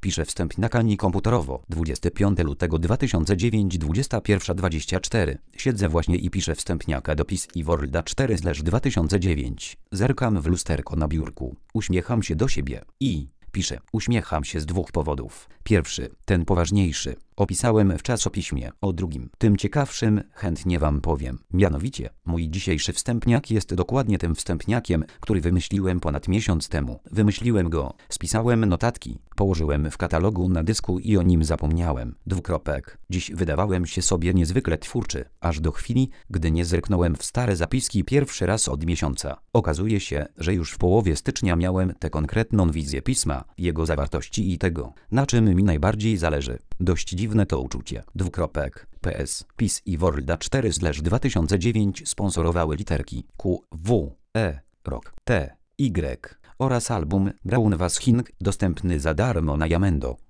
Piszę wstępniakami komputerowo. 25 lutego 2009 21:24. Siedzę właśnie i piszę wstępniaka do PiS i Worlda 4/2009. Zerkam w lusterko na biurku. Uśmiecham się do siebie i piszę. Uśmiecham się z dwóch powodów. Pierwszy, ten poważniejszy, opisałem w czasopiśmie. O drugim, tym ciekawszym, chętnie wam powiem. Mianowicie, mój dzisiejszy wstępniak jest dokładnie tym wstępniakiem, który wymyśliłem ponad miesiąc temu. Wymyśliłem go, spisałem notatki, położyłem w katalogu na dysku i o nim zapomniałem. Dziś wydawałem się sobie niezwykle twórczy, aż do chwili, gdy nie zerknąłem w stare zapiski pierwszy raz od miesiąca. Okazuje się, że już w połowie stycznia miałem tę konkretną wizję pisma, jego zawartości i tego, na czym mi najbardziej zależy. Dość dziwne to uczucie. PS. PiS i Worlda 4/2009 sponsorowały literki Q, W, E, Rock, T, Y oraz album Brown Was Hing, dostępny za darmo na Jamendo.